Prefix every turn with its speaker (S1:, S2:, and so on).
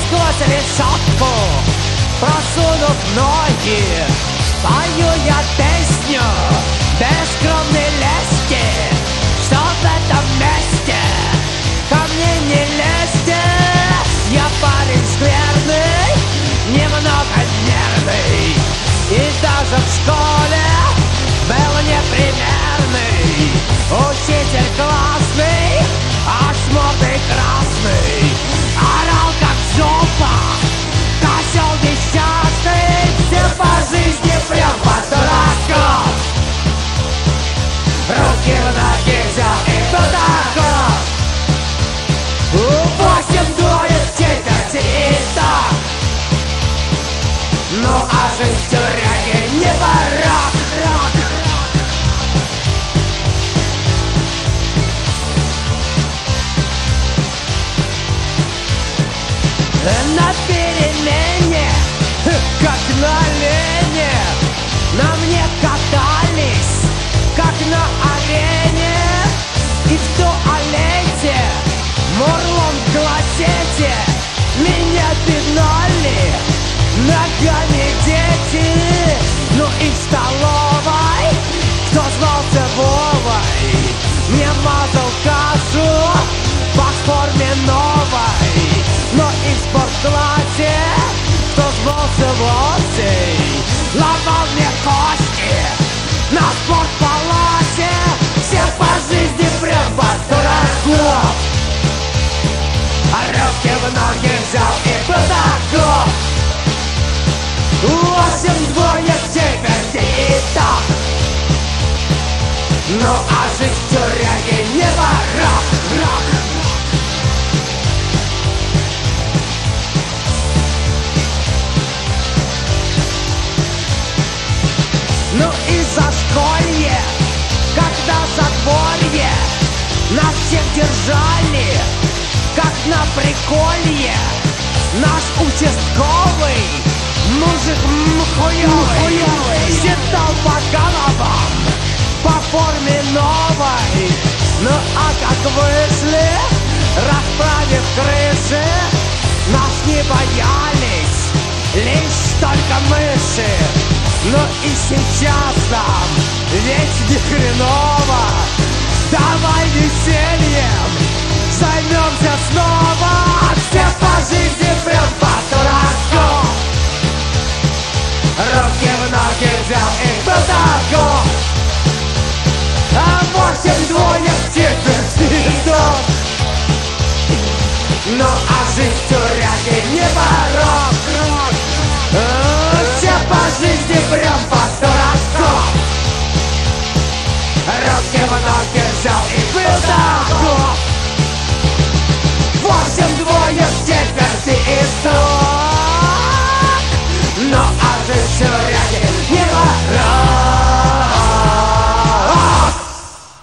S1: сквозь решетку, просунув ноги, пою я песню без скромной лести, что в этом месте ко мне не лезьте. Я парень скверный, немного нервный, и даже в школе был непримерный. Учитель классный, аж мордой красный, орал как жопа, козел несчастный. Все по жизни прям под дураком, руки в ноги взял и туда-ход. 8 дует четверти и так. Ну а жизнь в тюряге не барак. На перемене, как на лене, на мне катались, как на арене. И в туалете, морлом в клозете меня пинали ногами дети. Ну и в столовой, кто звался Вовой, не мазал кашу по форме новой. Но и в спортклассе, кто звался Вовсей, ломал мне кости на спортпалате. Все по жизни прям под дураков, а руки в ноги взял и потаков. 8 двоек четверти и так. Ну а жизнь в тюряге не барак. Ну и зашколье, когда задворье нас всех держали, как на приколье. Наш участковый мужик хуёвый считал по головам, по форме новой. Ну а как вышли, расправив крыши, нас не боялись лишь только мыши. Ну и сейчас нам ведь не хреново, давай весельем займемся снова. Все по жизни прям по дуракам, руки в ноги взял и потаков. А 8 двоек четверть. Ну а жизнь